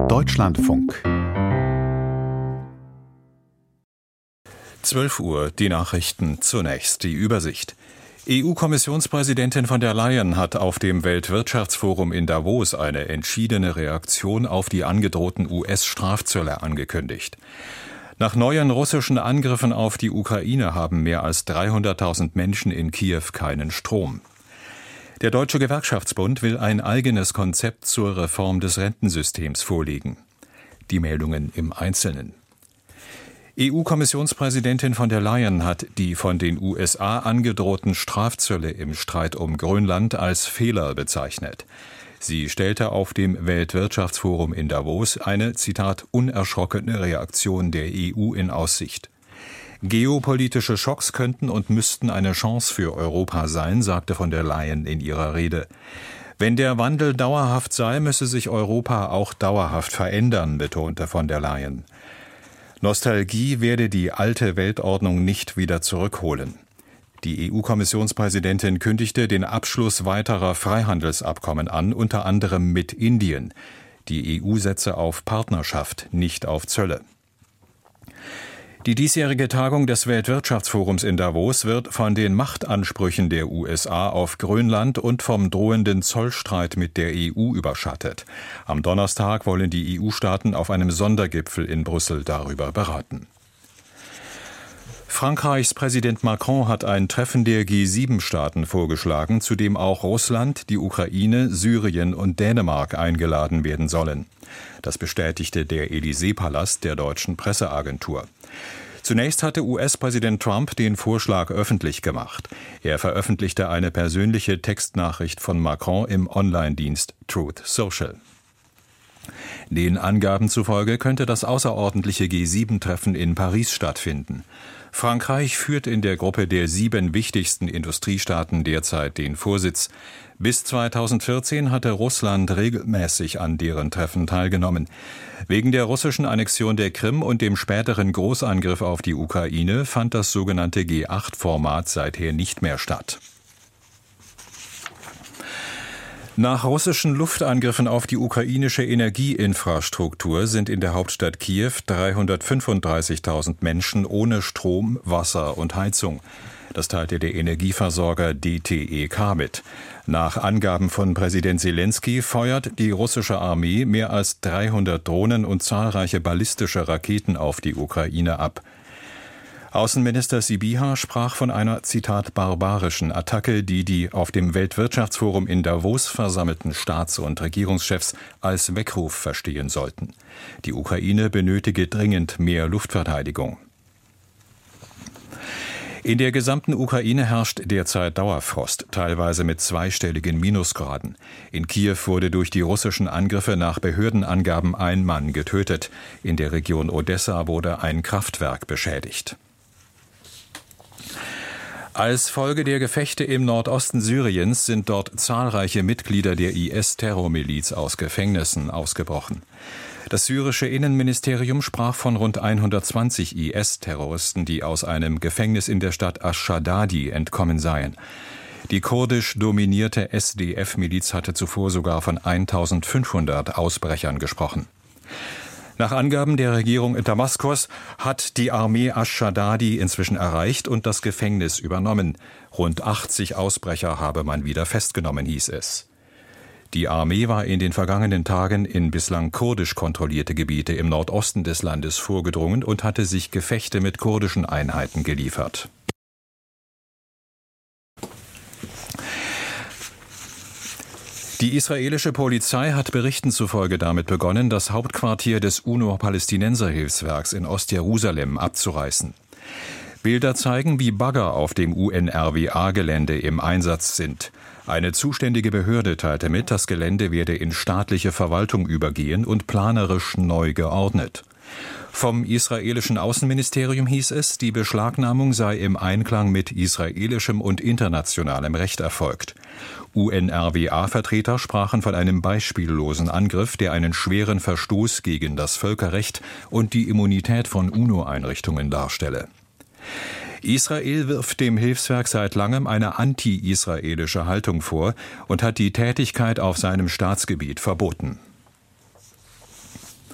Deutschlandfunk 12 Uhr, die Nachrichten zunächst, die Übersicht. EU-Kommissionspräsidentin von der Leyen hat auf dem Weltwirtschaftsforum in Davos eine entschiedene Reaktion auf die angedrohten US-Strafzölle angekündigt. Nach neuen russischen Angriffen auf die Ukraine haben mehr als 300.000 Menschen in Kiew keinen Strom. Der Deutsche Gewerkschaftsbund will ein eigenes Konzept zur Reform des Rentensystems vorlegen. Die Meldungen im Einzelnen. EU-Kommissionspräsidentin von der Leyen hat die von den USA angedrohten Strafzölle im Streit um Grönland als Fehler bezeichnet. Sie stellte auf dem Weltwirtschaftsforum in Davos eine, Zitat, unerschrockene Reaktion der EU in Aussicht. Geopolitische Schocks könnten und müssten eine Chance für Europa sein, sagte von der Leyen in ihrer Rede. Wenn der Wandel dauerhaft sei, müsse sich Europa auch dauerhaft verändern, betonte von der Leyen. Nostalgie werde die alte Weltordnung nicht wieder zurückholen. Die EU-Kommissionspräsidentin kündigte den Abschluss weiterer Freihandelsabkommen an, unter anderem mit Indien. Die EU setze auf Partnerschaft, nicht auf Zölle. Die diesjährige Tagung des Weltwirtschaftsforums in Davos wird von den Machtansprüchen der USA auf Grönland und vom drohenden Zollstreit mit der EU überschattet. Am Donnerstag wollen die EU-Staaten auf einem Sondergipfel in Brüssel darüber beraten. Frankreichs Präsident Macron hat ein Treffen der G7-Staaten vorgeschlagen, zu dem auch Russland, die Ukraine, Syrien und Dänemark eingeladen werden sollen. Das bestätigte der Élysée-Palast der deutschen Presseagentur. Zunächst hatte US-Präsident Trump den Vorschlag öffentlich gemacht. Er veröffentlichte eine persönliche Textnachricht von Macron im Online-Dienst Truth Social. Den Angaben zufolge könnte das außerordentliche G7-Treffen in Paris stattfinden. Frankreich führt in der Gruppe der 7 wichtigsten Industriestaaten derzeit den Vorsitz. Bis 2014 hatte Russland regelmäßig an deren Treffen teilgenommen. Wegen der russischen Annexion der Krim und dem späteren Großangriff auf die Ukraine fand das sogenannte G8-Format seither nicht mehr statt. Nach russischen Luftangriffen auf die ukrainische Energieinfrastruktur sind in der Hauptstadt Kiew 335.000 Menschen ohne Strom, Wasser und Heizung. Das teilte der Energieversorger DTEK mit. Nach Angaben von Präsident Selenskyj feuert die russische Armee mehr als 300 Drohnen und zahlreiche ballistische Raketen auf die Ukraine ab. Außenminister Sybiha sprach von einer, Zitat, barbarischen Attacke, die auf dem Weltwirtschaftsforum in Davos versammelten Staats- und Regierungschefs als Weckruf verstehen sollten. Die Ukraine benötige dringend mehr Luftverteidigung. In der gesamten Ukraine herrscht derzeit Dauerfrost, teilweise mit zweistelligen Minusgraden. In Kiew wurde durch die russischen Angriffe nach Behördenangaben ein Mann getötet. In der Region Odessa wurde ein Kraftwerk beschädigt. Als Folge der Gefechte im Nordosten Syriens sind dort zahlreiche Mitglieder der IS-Terrormiliz aus Gefängnissen ausgebrochen. Das syrische Innenministerium sprach von rund 120 IS-Terroristen, die aus einem Gefängnis in der Stadt Ash-Shadadi entkommen seien. Die kurdisch dominierte SDF-Miliz hatte zuvor sogar von 1.500 Ausbrechern gesprochen. Nach Angaben der Regierung in Damaskus hat die Armee Ash-Shadadi inzwischen erreicht und das Gefängnis übernommen. Rund 80 Ausbrecher habe man wieder festgenommen, hieß es. Die Armee war in den vergangenen Tagen in bislang kurdisch kontrollierte Gebiete im Nordosten des Landes vorgedrungen und hatte sich Gefechte mit kurdischen Einheiten geliefert. Die israelische Polizei hat Berichten zufolge damit begonnen, das Hauptquartier des UNO-Palästinenser-Hilfswerks in Ostjerusalem abzureißen. Bilder zeigen, wie Bagger auf dem UNRWA-Gelände im Einsatz sind. Eine zuständige Behörde teilte mit, das Gelände werde in staatliche Verwaltung übergehen und planerisch neu geordnet. Vom israelischen Außenministerium hieß es, die Beschlagnahmung sei im Einklang mit israelischem und internationalem Recht erfolgt. UNRWA-Vertreter sprachen von einem beispiellosen Angriff, der einen schweren Verstoß gegen das Völkerrecht und die Immunität von UNO-Einrichtungen darstelle. Israel wirft dem Hilfswerk seit langem eine anti-israelische Haltung vor und hat die Tätigkeit auf seinem Staatsgebiet verboten.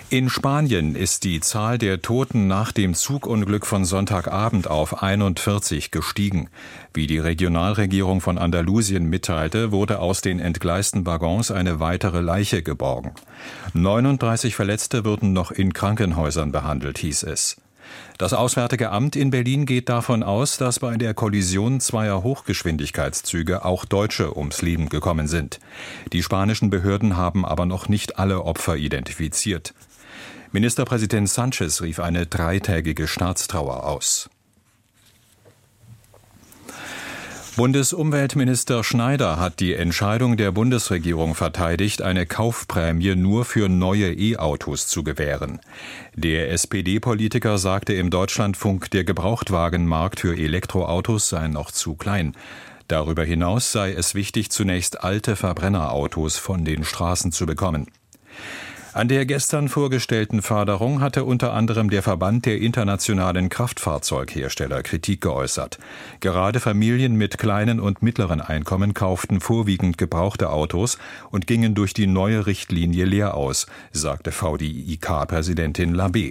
In Spanien ist die Zahl der Toten nach dem Zugunglück von Sonntagabend auf 41 gestiegen. Wie die Regionalregierung von Andalusien mitteilte, wurde aus den entgleisten Waggons eine weitere Leiche geborgen. 39 Verletzte würden noch in Krankenhäusern behandelt, hieß es. Das Auswärtige Amt in Berlin geht davon aus, dass bei der Kollision zweier Hochgeschwindigkeitszüge auch Deutsche ums Leben gekommen sind. Die spanischen Behörden haben aber noch nicht alle Opfer identifiziert. Ministerpräsident Sánchez rief eine 3-tägige Staatstrauer aus. Bundesumweltminister Schneider hat die Entscheidung der Bundesregierung verteidigt, eine Kaufprämie nur für neue E-Autos zu gewähren. Der SPD-Politiker sagte im Deutschlandfunk, der Gebrauchtwagenmarkt für Elektroautos sei noch zu klein. Darüber hinaus sei es wichtig, zunächst alte Verbrennerautos von den Straßen zu bekommen. An der gestern vorgestellten Förderung hatte unter anderem der Verband der internationalen Kraftfahrzeughersteller Kritik geäußert. Gerade Familien mit kleinen und mittleren Einkommen kauften vorwiegend gebrauchte Autos und gingen durch die neue Richtlinie leer aus, sagte VDIK-Präsidentin Labé.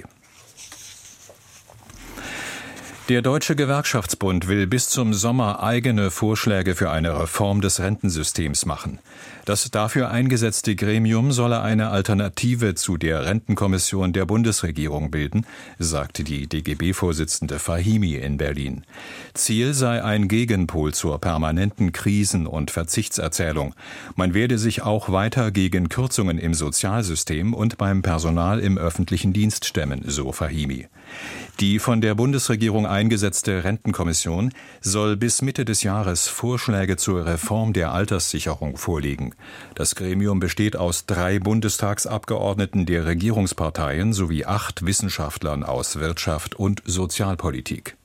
Der Deutsche Gewerkschaftsbund will bis zum Sommer eigene Vorschläge für eine Reform des Rentensystems machen. Das dafür eingesetzte Gremium solle eine Alternative zu der Rentenkommission der Bundesregierung bilden, sagte die DGB-Vorsitzende Fahimi in Berlin. Ziel sei ein Gegenpol zur permanenten Krisen- und Verzichtserzählung. Man werde sich auch weiter gegen Kürzungen im Sozialsystem und beim Personal im öffentlichen Dienst stemmen, so Fahimi. Die von der Bundesregierung eingesetzte Rentenkommission soll bis Mitte des Jahres Vorschläge zur Reform der Alterssicherung vorlegen. Das Gremium besteht aus 3 Bundestagsabgeordneten der Regierungsparteien sowie 8 Wissenschaftlern aus Wirtschaft und Sozialpolitik.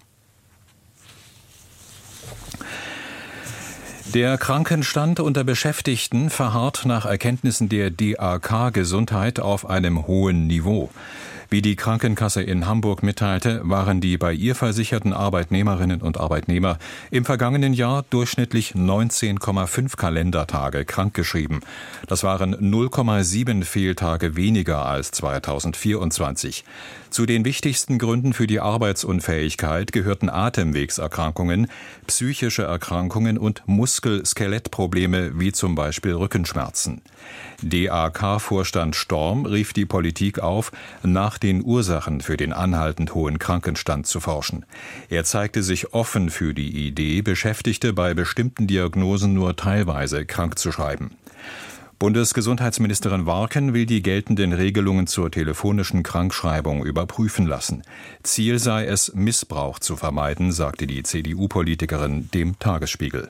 Der Krankenstand unter Beschäftigten verharrt nach Erkenntnissen der DAK Gesundheit auf einem hohen Niveau. Wie die Krankenkasse in Hamburg mitteilte, waren die bei ihr versicherten Arbeitnehmerinnen und Arbeitnehmer im vergangenen Jahr durchschnittlich 19,5 Kalendertage krankgeschrieben. Das waren 0,7 Fehltage weniger als 2024. Zu den wichtigsten Gründen für die Arbeitsunfähigkeit gehörten Atemwegserkrankungen, psychische Erkrankungen und Muskel-Skelettprobleme wie zum Beispiel Rückenschmerzen. DAK-Vorstand Storm rief die Politik auf, nach den Ursachen für den anhaltend hohen Krankenstand zu forschen. Er zeigte sich offen für die Idee, Beschäftigte bei bestimmten Diagnosen nur teilweise krank zu schreiben. Bundesgesundheitsministerin Warken will die geltenden Regelungen zur telefonischen Krankschreibung überprüfen lassen. Ziel sei es, Missbrauch zu vermeiden, sagte die CDU-Politikerin dem Tagesspiegel.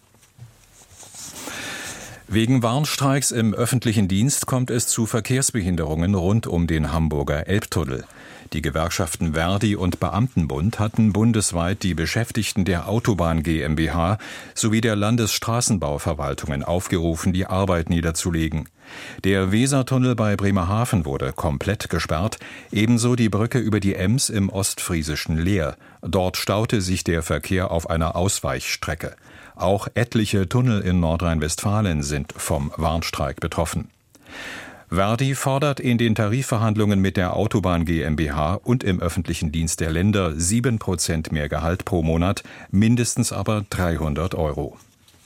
Wegen Warnstreiks im öffentlichen Dienst kommt es zu Verkehrsbehinderungen rund um den Hamburger Elbtunnel. Die Gewerkschaften Verdi und Beamtenbund hatten bundesweit die Beschäftigten der Autobahn GmbH sowie der Landesstraßenbauverwaltungen aufgerufen, die Arbeit niederzulegen. Der Wesertunnel bei Bremerhaven wurde komplett gesperrt, ebenso die Brücke über die Ems im Ostfriesischen Leer. Dort staute sich der Verkehr auf einer Ausweichstrecke. Auch etliche Tunnel in Nordrhein-Westfalen sind vom Warnstreik betroffen. Verdi fordert in den Tarifverhandlungen mit der Autobahn GmbH und im öffentlichen Dienst der Länder 7% mehr Gehalt pro Monat, mindestens aber 300 €.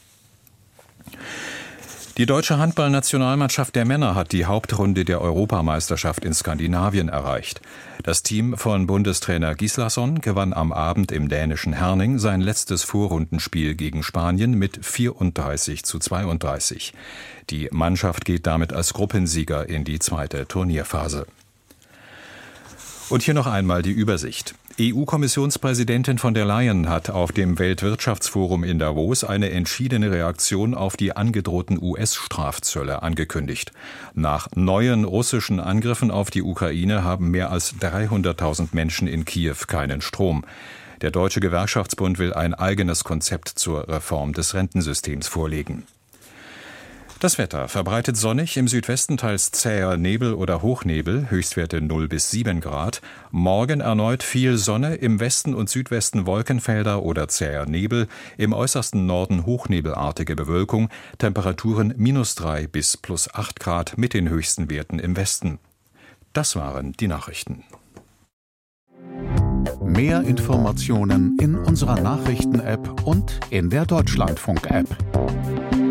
Die deutsche Handballnationalmannschaft der Männer hat die Hauptrunde der Europameisterschaft in Skandinavien erreicht. Das Team von Bundestrainer Gislason gewann am Abend im dänischen Herning sein letztes Vorrundenspiel gegen Spanien mit 34:32. Die Mannschaft geht damit als Gruppensieger in die zweite Turnierphase. Und hier noch einmal die Übersicht. EU-Kommissionspräsidentin von der Leyen hat auf dem Weltwirtschaftsforum in Davos eine entschiedene Reaktion auf die angedrohten US-Strafzölle angekündigt. Nach neuen russischen Angriffen auf die Ukraine haben mehr als 300.000 Menschen in Kiew keinen Strom. Der Deutsche Gewerkschaftsbund will ein eigenes Konzept zur Reform des Rentensystems vorlegen. Das Wetter: verbreitet sonnig, im Südwesten teils zäher Nebel oder Hochnebel, Höchstwerte 0 bis 7 Grad. Morgen erneut viel Sonne, im Westen und Südwesten Wolkenfelder oder zäher Nebel, im äußersten Norden hochnebelartige Bewölkung, Temperaturen -3 bis +8 Grad mit den höchsten Werten im Westen. Das waren die Nachrichten. Mehr Informationen in unserer Nachrichten-App und in der Deutschlandfunk-App.